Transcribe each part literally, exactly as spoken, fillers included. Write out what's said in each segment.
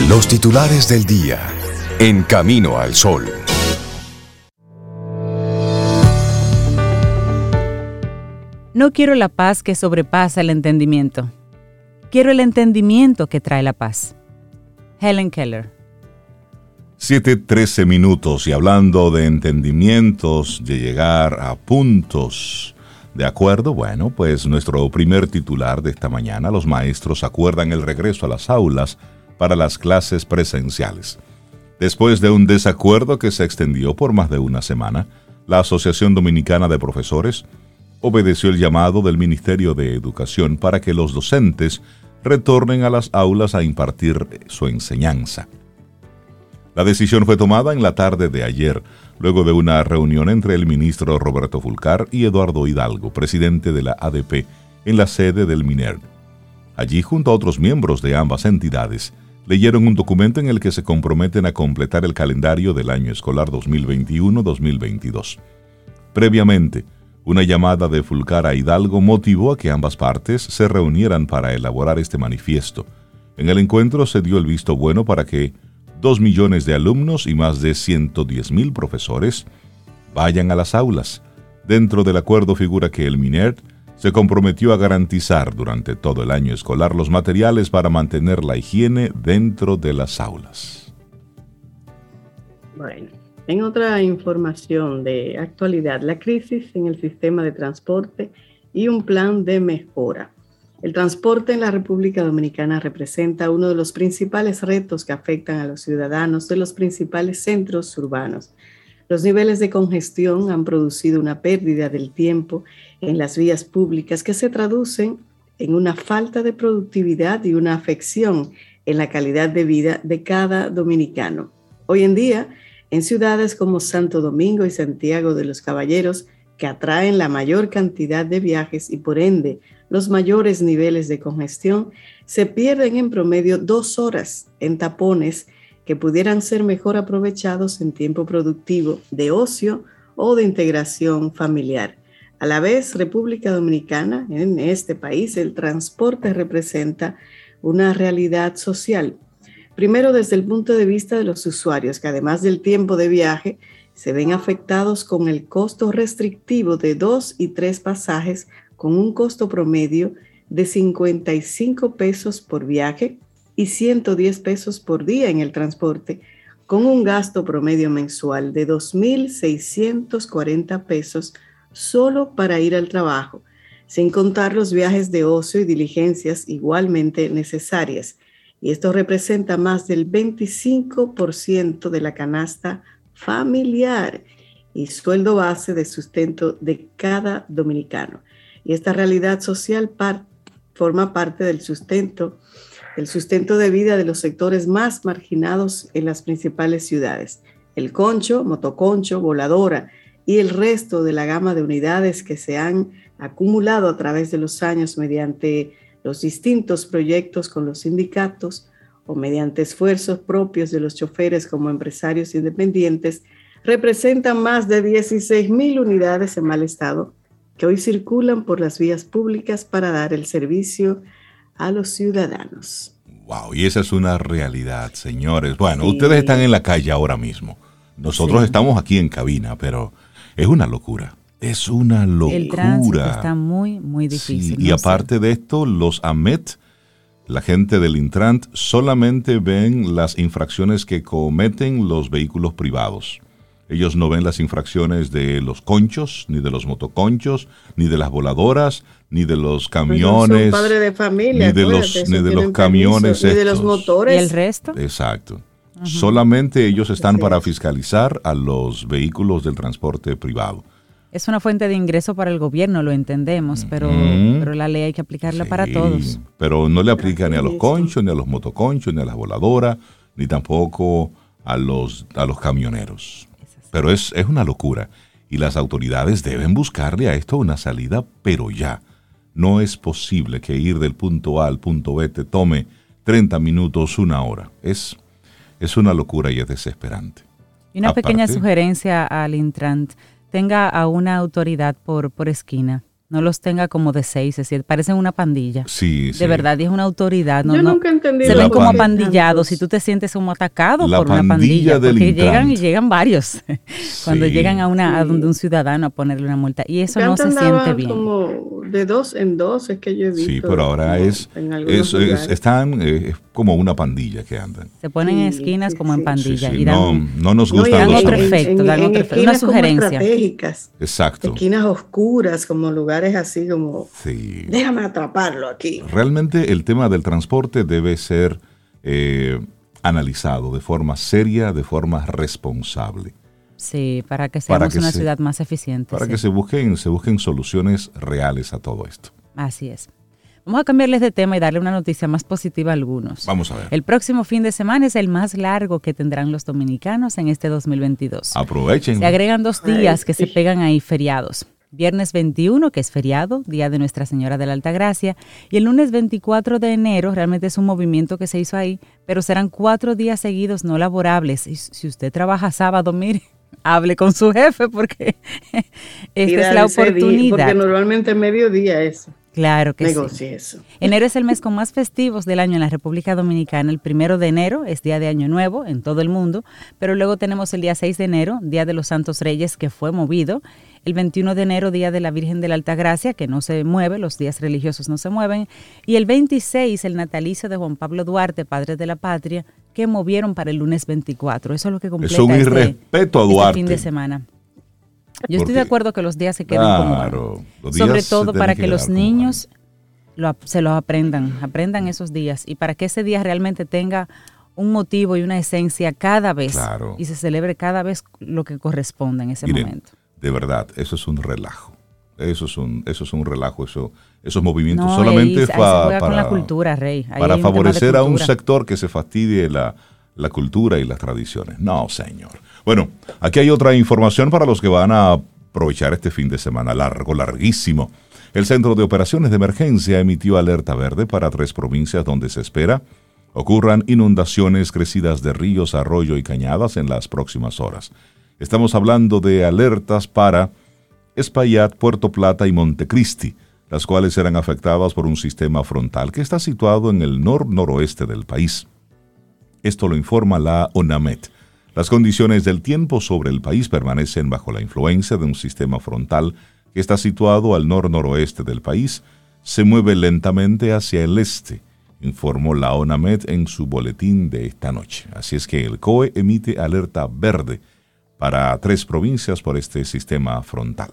Los titulares del día. En Camino al Sol. No quiero la paz que sobrepasa el entendimiento. Quiero el entendimiento que trae la paz. Helen Keller. siete trece minutos y hablando de entendimientos, de llegar a puntos de acuerdo, bueno, pues nuestro primer titular de esta mañana, los maestros acuerdan el regreso a las aulas para las clases presenciales. Después de un desacuerdo que se extendió por más de una semana, la Asociación Dominicana de Profesores obedeció el llamado del Ministerio de Educación para que los docentes retornen a las aulas a impartir su enseñanza. La decisión fue tomada en la tarde de ayer, luego de una reunión entre el ministro Roberto Fulcar y Eduardo Hidalgo, presidente de la A D P, en la sede del MINERD. Allí, junto a otros miembros de ambas entidades, leyeron un documento en el que se comprometen a completar el calendario del año escolar dos mil veintiuno dos mil veintidós. Previamente, una llamada de Fulcar a Hidalgo motivó a que ambas partes se reunieran para elaborar este manifiesto. En el encuentro se dio el visto bueno para que dos millones de alumnos y más de ciento diez mil profesores vayan a las aulas. Dentro del acuerdo figura que el MINERD se comprometió a garantizar durante todo el año escolar los materiales para mantener la higiene dentro de las aulas. Bueno, en otra información de actualidad, la crisis en el sistema de transporte y un plan de mejora. El transporte en la República Dominicana representa uno de los principales retos que afectan a los ciudadanos de los principales centros urbanos. Los niveles de congestión han producido una pérdida del tiempo en las vías públicas que se traducen en una falta de productividad y una afección en la calidad de vida de cada dominicano. Hoy en día, en ciudades como Santo Domingo y Santiago de los Caballeros, que atraen la mayor cantidad de viajes y por ende los mayores niveles de congestión, se pierden en promedio dos horas en tapones que pudieran ser mejor aprovechados en tiempo productivo de ocio o de integración familiar. A la vez, República Dominicana, en este país, el transporte representa una realidad social. Primero, desde el punto de vista de los usuarios, que además del tiempo de viaje, se ven afectados con el costo restrictivo de dos y tres pasajes con un costo promedio de cincuenta y cinco pesos por viaje y ciento diez pesos por día en el transporte, con un gasto promedio mensual de dos mil seiscientos cuarenta pesos solo para ir al trabajo, sin contar los viajes de ocio y diligencias igualmente necesarias. Y esto representa más del veinticinco por ciento de la canasta familiar y sueldo base de sustento de cada dominicano. Y esta realidad social par- forma parte del sustento el sustento de vida de los sectores más marginados en las principales ciudades. El concho, motoconcho, voladora y el resto de la gama de unidades que se han acumulado a través de los años mediante los distintos proyectos con los sindicatos o mediante esfuerzos propios de los choferes como empresarios independientes, representan más de dieciséis mil unidades en mal estado que hoy circulan por las vías públicas para dar el servicio a los ciudadanos. Wow, y esa es una realidad, señores. Bueno, Sí. Ustedes están en la calle ahora mismo. Nosotros Sí. estamos aquí en cabina, pero es una locura. Es una locura. El tránsito está muy, muy difícil. Sí, y no aparte sé. de esto, los AMET, la gente del Intrant, solamente ven las infracciones que cometen los vehículos privados. Ellos no ven las infracciones de los conchos, ni de los motoconchos, ni de las voladoras, ni de los camiones. Son padres de familia, ni de los, acuérdate, ni eso de los tienen camiones permiso, ni de los estos. motores. ¿Y el resto? Exacto. Uh-huh. Solamente ellos están Así para es. fiscalizar a los vehículos del transporte privado. Es una fuente de ingreso para el gobierno, lo entendemos, pero, Mm. pero la ley hay que aplicarla Sí, para todos. Pero no le aplica ni a los Así conchos, ni a los motoconchos, ni a las voladoras, ni tampoco a los, a los camioneros. Pero es, es una locura. Y las autoridades deben buscarle a esto una salida, pero ya. No es posible que ir del punto A al punto B te tome treinta minutos, una hora. Es, es una locura y es desesperante. Y una Aparte, pequeña sugerencia al Intrant, tenga a una autoridad por, por esquina. no los tenga como de seis, es decir, parecen una pandilla. Sí, de sí. verdad, y es una autoridad. No, Yo no, nunca he entendido. se ven como pan- apandillados y tú te sientes como atacado La por una pandilla pandilla. del Porque Intrant. llegan y llegan varios cuando Sí. llegan a una a Sí. donde un ciudadano a ponerle una multa. Y eso Que no antes se siente andaban bien. como de dos en dos, es que yo he visto. Sí, pero ahora como es, en algunos es, es- lugares. están eh, es como una pandilla que andan. Se ponen en Sí, esquínas sí, como en sí. pandilla. Sí, sí, y dan, no, no nos No, y gustan dan los otro hombres. efecto, dan otro efecto, una esquinas como sugerencia. estratégicas, Exacto. esquinas oscuras, como lugares así como, Sí. déjame atraparlo aquí. Realmente el tema del transporte debe ser eh, analizado de forma seria, de forma responsable, sí, para que Para seamos que una se- ciudad más eficiente. para sí. que se busquen, se busquen soluciones reales a todo esto. Así es. Vamos a cambiarles de tema y darle una noticia más positiva a algunos. Vamos a ver. El próximo fin de semana es el más largo que tendrán los dominicanos en este dos mil veintidós. Aprovechen. Se agregan dos días Ay, que se sí. pegan ahí feriados. Viernes veintiuno, que es feriado, Día de Nuestra Señora de la Altagracia, y el lunes veinticuatro de enero, realmente es un movimiento que se hizo ahí, pero serán cuatro días seguidos no laborables. Y si usted trabaja sábado, mire, hable con su jefe porque esta es la Ir a ese día, oportunidad. porque normalmente mediodía eso. Claro que sí. Negocie eso. Enero es el mes con más festivos del año en la República Dominicana. El primero de enero es Día de Año Nuevo en todo el mundo, pero luego tenemos el día seis de enero, Día de los Santos Reyes, que fue movido. El veintiuno de enero, Día de la Virgen de la Altagracia, que no se mueve, los días religiosos no se mueven. Y el veintiséis, el natalicio de Juan Pablo Duarte, padre de la patria, que movieron para el lunes veinticuatro. Eso es lo que completa Es un este- irrespeto a este Duarte. fin de semana. Yo Porque- estoy de acuerdo que los días se queden Claro, como los días sobre se todo tienen para que que, los quedar como niños lo ap- se los aprendan, aprendan esos días y para que ese día realmente tenga un motivo y una esencia cada vez Claro. y se celebre cada vez lo que corresponda en ese Miren, momento. de verdad, eso es un relajo. Eso es un, eso es un relajo, eso, esos movimientos No, solamente ahí, ahí se fa- juega con para, la cultura, Rey. Ahí para hay un tema de favorecer a un cultura. sector que se fastidie la, la cultura y las tradiciones. No, señor. Bueno, aquí hay otra información para los que van a aprovechar este fin de semana largo, larguísimo. El Centro de Operaciones de Emergencia emitió alerta verde para tres provincias donde se espera ocurran inundaciones, crecidas de ríos, arroyo y cañadas en las próximas horas. Estamos hablando de alertas para Espaillat, Puerto Plata y Montecristi, las cuales serán afectadas por un sistema frontal que está situado en el nor-noroeste del país. Esto lo informa la ONAMET. Las condiciones del tiempo sobre el país permanecen bajo la influencia de un sistema frontal que está situado al nor-noroeste del país. Se mueve lentamente hacia el este, informó la ONAMET en su boletín de esta noche. Así es que el C O E emite alerta verde para tres provincias por este sistema frontal.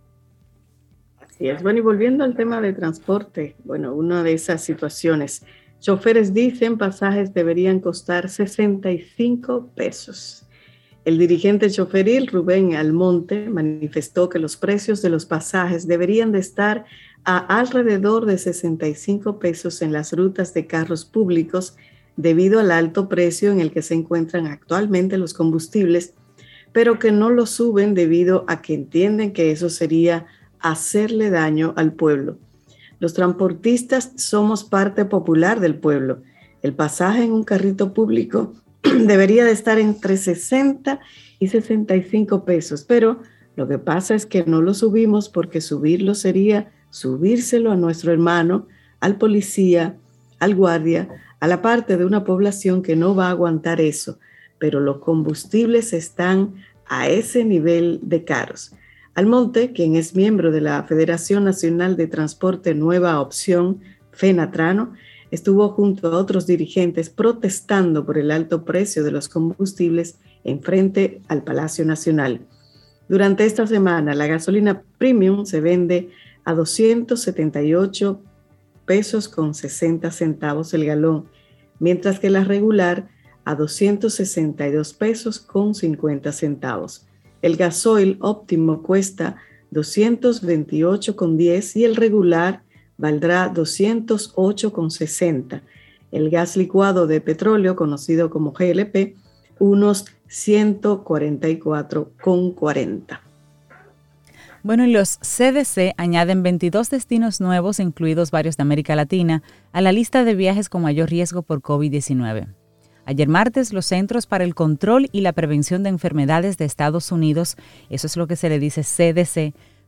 Así es. Bueno, y volviendo al tema de transporte, bueno, una de esas situaciones, choferes dicen pasajes deberían costar sesenta y cinco pesos. El dirigente choferil Rubén Almonte manifestó que los precios de los pasajes deberían de estar a alrededor de sesenta y cinco pesos en las rutas de carros públicos debido al alto precio en el que se encuentran actualmente los combustibles, pero que no lo suben debido a que entienden que eso sería hacerle daño al pueblo. Los transportistas somos parte popular del pueblo. El pasaje en un carrito público debería de estar entre sesenta y sesenta y cinco pesos, pero lo que pasa es que no lo subimos porque subirlo sería subírselo a nuestro hermano, al policía, al guardia, a la parte de una población que no va a aguantar eso, pero los combustibles están a ese nivel de caros. Almonte, quien es miembro de la Federación Nacional de Transporte Nueva Opción, FENATRANO, estuvo junto a otros dirigentes protestando por el alto precio de los combustibles en frente al Palacio Nacional. Durante esta semana, la gasolina premium se vende a doscientos setenta y ocho pesos con sesenta centavos el galón, mientras que la regular a doscientos sesenta y dos pesos con cincuenta centavos. El gasoil óptimo cuesta doscientos veintiocho con diez y el regular valdrá doscientos ocho con sesenta. El gas licuado de petróleo, conocido como G L P, unos ciento cuarenta y cuatro con cuarenta. Bueno, y los C D C añaden veintidós destinos nuevos, incluidos varios de América Latina, a la lista de viajes con mayor riesgo por COVID diecinueve. Ayer martes, los Centros para el Control y la Prevención de Enfermedades de Estados Unidos, eso es lo que se le dice C D C,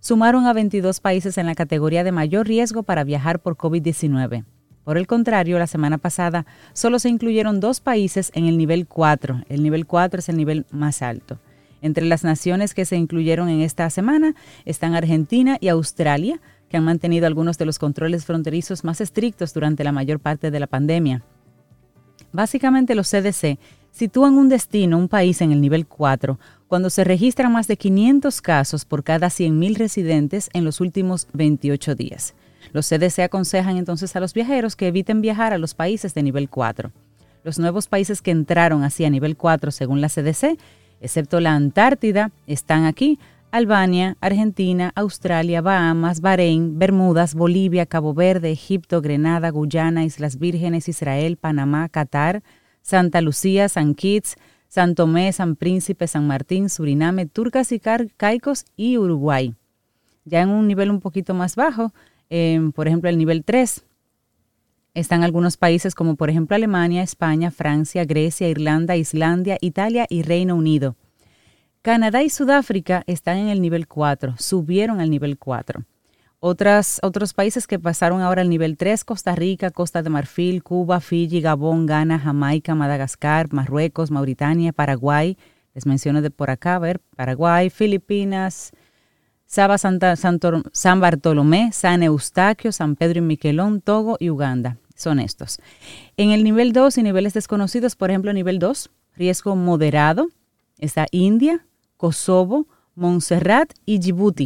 sumaron a veintidós países en la categoría de mayor riesgo para viajar por COVID diecinueve. Por el contrario, la semana pasada solo se incluyeron dos países en el nivel cuatro. El nivel cuatro es el nivel más alto. Entre las naciones que se incluyeron en esta semana están Argentina y Australia, que han mantenido algunos de los controles fronterizos más estrictos durante la mayor parte de la pandemia. Básicamente, los C D C sitúan un destino, un país en el nivel cuatro, cuando se registran más de quinientos casos por cada cien mil residentes en los últimos veintiocho días. Los C D C aconsejan entonces a los viajeros que eviten viajar a los países de nivel cuatro. Los nuevos países que entraron así a nivel cuatro según la C D C, excepto la Antártida, están aquí: Albania, Argentina, Australia, Bahamas, Bahrein, Bermudas, Bolivia, Cabo Verde, Egipto, Grenada, Guyana, Islas Vírgenes, Israel, Panamá, Qatar, Santa Lucía, San Kitts, San Tomé, San Príncipe, San Martín, Suriname, Turcas y Caicos y Uruguay. Ya en un nivel un poquito más bajo, eh, por ejemplo el nivel tres, están algunos países como por ejemplo Alemania, España, Francia, Grecia, Irlanda, Islandia, Italia y Reino Unido. Canadá y Sudáfrica están en el nivel cuatro, subieron al nivel cuatro. Otras, otros países que pasaron ahora al nivel tres, Costa Rica, Costa de Marfil, Cuba, Fiji, Gabón, Ghana, Jamaica, Madagascar, Marruecos, Mauritania, Paraguay, les menciono de por acá, a ver, Paraguay, Filipinas, Saba, Santa, Santor, San Bartolomé, San Eustaquio, San Pedro y Miquelón, Togo y Uganda. Son estos. En el nivel dos y niveles desconocidos, por ejemplo, nivel dos, riesgo moderado, está India, Kosovo, Montserrat y Djibouti.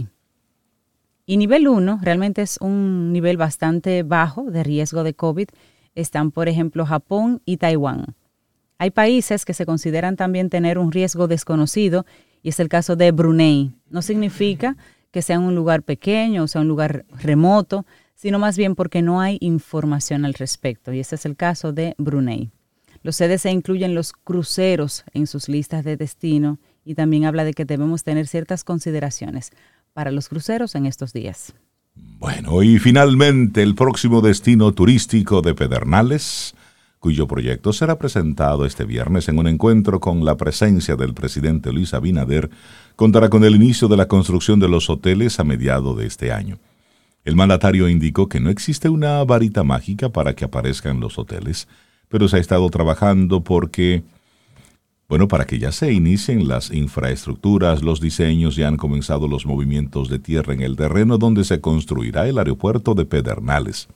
Y nivel uno, realmente es un nivel bastante bajo de riesgo de COVID, están por ejemplo Japón y Taiwán. Hay países que se consideran también tener un riesgo desconocido y es el caso de Brunei. No significa que sea un lugar pequeño o sea un lugar remoto, sino más bien porque no hay información al respecto y ese es el caso de Brunei. Los C D C incluyen los cruceros en sus listas de destino y también habla de que debemos tener ciertas consideraciones para los cruceros en estos días. Bueno, y finalmente el próximo destino turístico de Pedernales, cuyo proyecto será presentado este viernes en un encuentro con la presencia del presidente Luis Abinader, contará con el inicio de la construcción de los hoteles a mediados de este año. El mandatario indicó que no existe una varita mágica para que aparezcan los hoteles, pero se ha estado trabajando porque, bueno, para que ya se inicien las infraestructuras, los diseños, ya han comenzado los movimientos de tierra en el terreno donde se construirá el aeropuerto de Pedernales.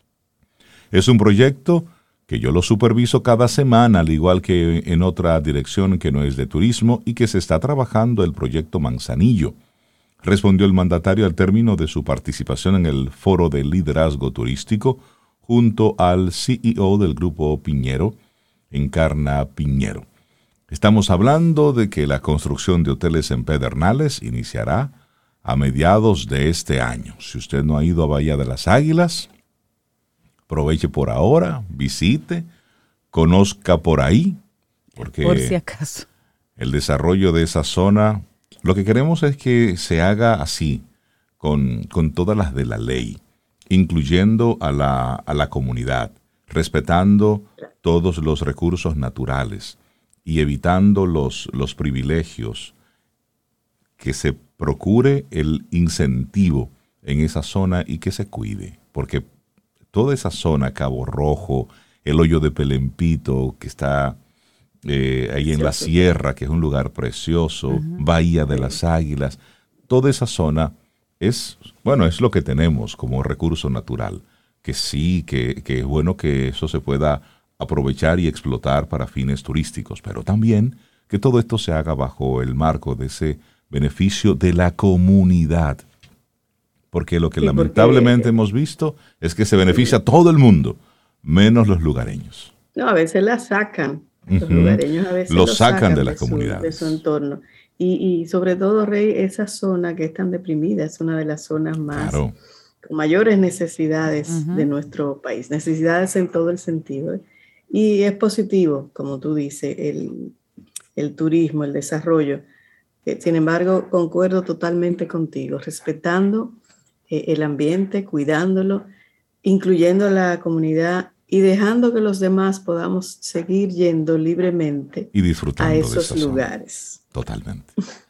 Es un proyecto que yo lo superviso cada semana, al igual que en otra dirección que no es de turismo y que se está trabajando el proyecto Manzanillo, respondió el mandatario al término de su participación en el Foro de Liderazgo Turístico junto al C E O del Grupo Piñero, Encarna Piñero. Estamos hablando de que la construcción de hoteles en Pedernales iniciará a mediados de este año. Si usted no ha ido a Bahía de las Águilas, aproveche por ahora, visite, conozca por ahí, porque por si acaso el desarrollo de esa zona, lo que queremos es que se haga así, con, con todas las de la ley, incluyendo a la, a la comunidad, respetando todos los recursos naturales y evitando los, los privilegios, que se procure el incentivo en esa zona y que se cuide, porque toda esa zona, Cabo Rojo, el hoyo de Pelempito, que está eh, ahí en la sierra, que es un lugar precioso, uh-huh. Bahía de las Águilas, toda esa zona es, bueno, es lo que tenemos como recurso natural, que sí, que, que es bueno que eso se pueda aprovechar y explotar para fines turísticos, pero también que todo esto se haga bajo el marco de ese beneficio de la comunidad. Porque lo que sí, lamentablemente porque, hemos visto es que se beneficia a todo el mundo, menos los lugareños. No, a veces la sacan, los uh-huh. lugareños a veces lo lo sacan, sacan de la comunidad. De su entorno. Y, y sobre todo, Rey, esa zona que es tan deprimida es una de las zonas más claro. con mayores necesidades uh-huh. de nuestro país, necesidades en todo el sentido. ¿eh? Y es positivo, como tú dices, el, el turismo, el desarrollo. Eh, sin embargo, concuerdo totalmente contigo, respetando eh, el ambiente, cuidándolo, incluyendo a la comunidad y dejando que los demás podamos seguir yendo libremente y disfrutando a esos de lugares. Zona. Totalmente.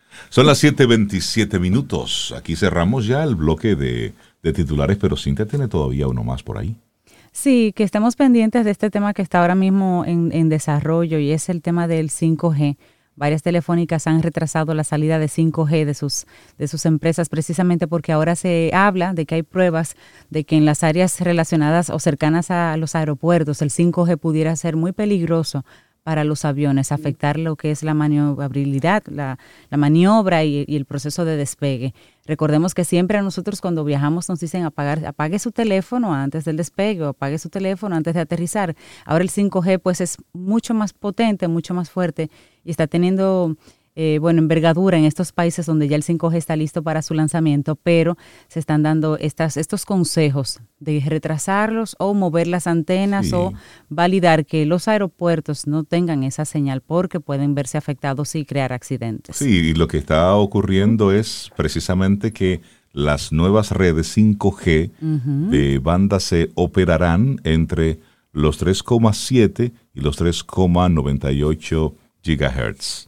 Son las siete veintisiete minutos. Aquí cerramos ya el bloque de, de titulares, pero Cintia tiene todavía uno más por ahí. Sí, que estemos pendientes de este tema que está ahora mismo en, en desarrollo y es el tema del cinco G. Varias telefónicas han retrasado la salida de cinco G de sus, de sus empresas precisamente porque ahora se habla de que hay pruebas de que en las áreas relacionadas o cercanas a los aeropuertos el cinco G pudiera ser muy peligroso para los aviones, afectar lo que es la maniobrabilidad, la, la maniobra y, y el proceso de despegue. Recordemos que siempre a nosotros cuando viajamos nos dicen apagar, apague su teléfono antes del despegue o apague su teléfono antes de aterrizar. Ahora el cinco G pues es mucho más potente, mucho más fuerte y está teniendo eh, bueno, envergadura en estos países donde ya el cinco G está listo para su lanzamiento, pero se están dando estas, estos consejos de retrasarlos o mover las antenas sí. o validar que los aeropuertos no tengan esa señal porque pueden verse afectados y crear accidentes. Sí, y lo que está ocurriendo es precisamente que las nuevas redes cinco G uh-huh. de banda C operarán entre los tres coma siete y los tres coma noventa y ocho gigahertz.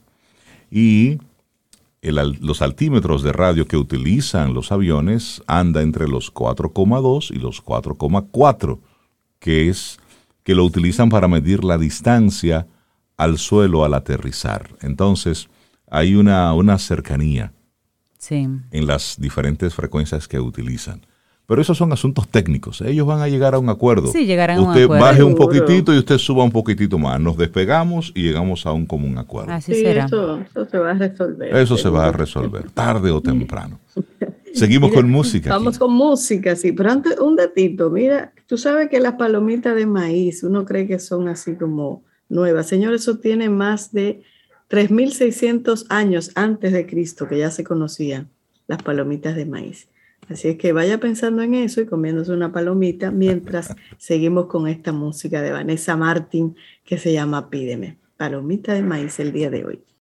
Y el, los altímetros de radio que utilizan los aviones anda entre los cuatro coma dos y los cuatro coma cuatro, que es que lo utilizan para medir la distancia al suelo al aterrizar. Entonces, hay una, una cercanía sí. en las diferentes frecuencias que utilizan. Pero esos son asuntos técnicos. Ellos van a llegar a un acuerdo. Sí, llegarán a un usted acuerdo. Baje un poquitito y usted suba un poquitito más. Nos despegamos y llegamos a un común acuerdo. Así sí, será. Eso, eso se va a resolver. Eso se va a resolver, tarde o temprano. Seguimos mira, con música. Vamos aquí. con música, sí. Pero antes, un datito. Mira, tú sabes que las palomitas de maíz, uno cree que son así como nuevas. Señor, eso tiene más de tres mil seiscientos años antes de Cristo, que ya se conocían las palomitas de maíz. Así es que vaya pensando en eso y comiéndose una palomita mientras seguimos con esta música de Vanessa Martín que se llama Pídeme. Palomita de maíz el día de hoy.